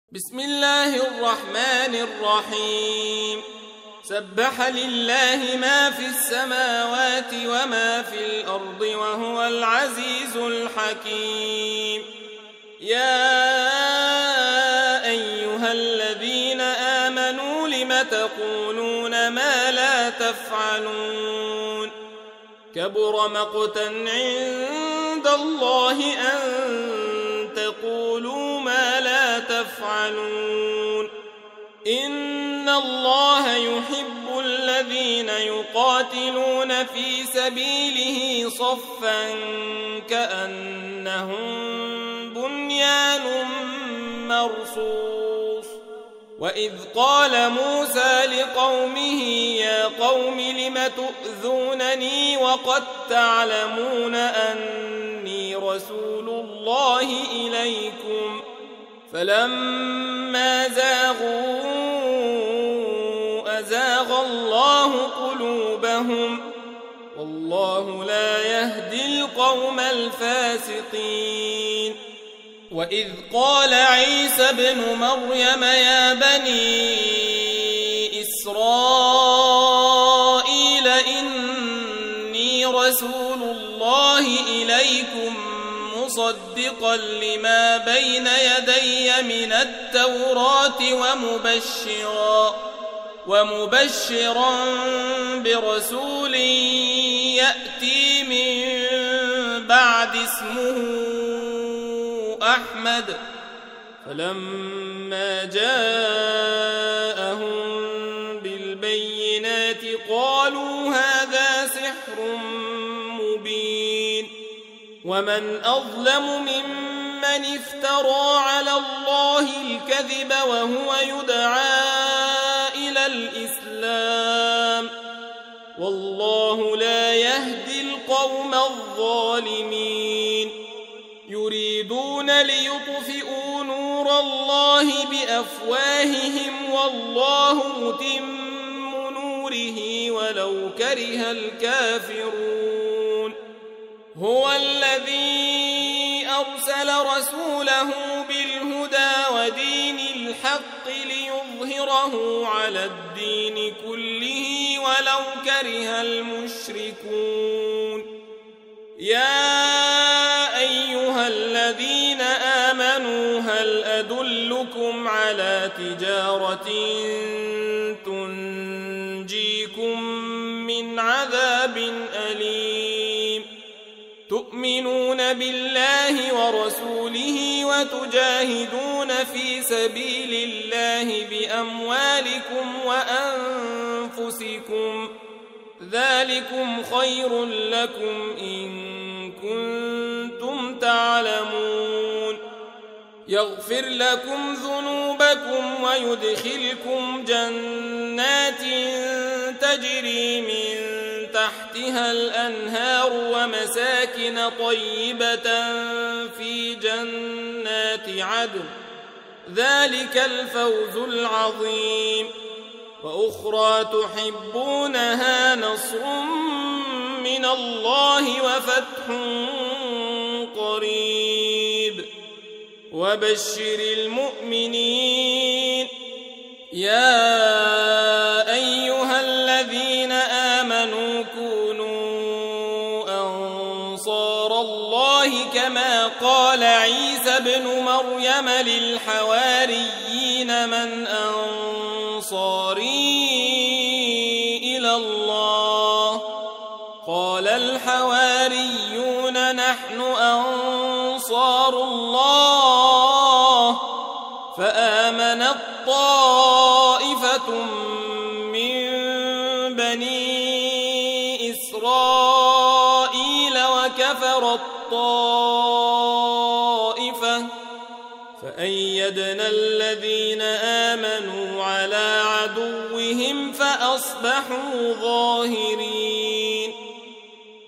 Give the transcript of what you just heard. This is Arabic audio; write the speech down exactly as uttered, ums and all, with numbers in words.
بسم الله الرحمن الرحيم سبح لله ما في السماوات وما في الأرض وهو العزيز الحكيم. يا أيها الذين آمنوا لم تقولون ما لا تفعلون كبر مقتا عند الله أن تقولوا ما لا تفعلون. إن الله يحب الذين يقاتلون في سبيله صفا كأنهم بنيان مرصوص. وإذ قال موسى لقومه يا قوم لم تؤذونني وقد تعلمون أني رسول الله إليكم فلما زاغوا أزاغ الله قلوبهم والله لا يهدي القوم الفاسقين. وإذ قال عيسى ابن مريم يا بني إسرائيل إني رسول الله إليكم مصدقا لما بين يدي من التوراة ومبشرا ومبشرا برسول يأتي من بعد اسمه أحمد. فلما جاءهم بالبينات قالوا هذا سحر مبين. ومن أظلم ممن افترى على الله الكذب وهو يدعى إلى الإسلام والله لا يهدي القوم الظالمين. يريدون ليطفئوا نور الله بأفواههم والله متم نوره ولو كره الكافرون. هو الذي أرسل رسوله بالهدى ودين الحق ليظهره على الدين كله ولو كره المشركون. يا أيها الذين آمنوا هل أدلكم على تجارة تنجيكم من عذاب أليم تؤمنون بالله ورسوله وتجاهدون في سبيل الله بأموالكم وأنفسكم ذلكم خير لكم إن كنتم تعلمون. يغفر لكم ذنوبكم ويدخلكم جنات تجري من تحتها الأنهار ومساكن طيبة في جنات عدن ذلك الفوز العظيم. وأخرى تحبونها نصر من الله وفتح قريب وبشر المؤمنين. يا أيها الذين آمنوا كونوا أنصار الله كما قال عيسى ابن مريم للحواريين من أنصاري إلى الله قال الحواريون نحن أنصار الله فآمنت طائفة من بني إسرائيل وكفرت طائفة فأيدنا الذين آمنوا على عدوهم فأصبحوا ظاهرين.